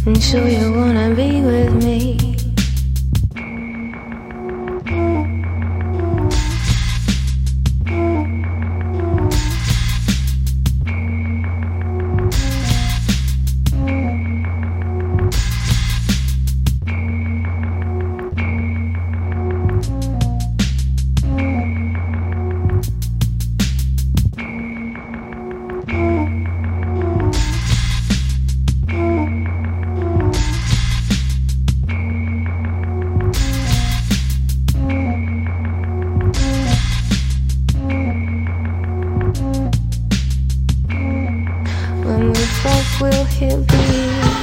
and sure you wanna be with me. When we fuck, we'll hit beat.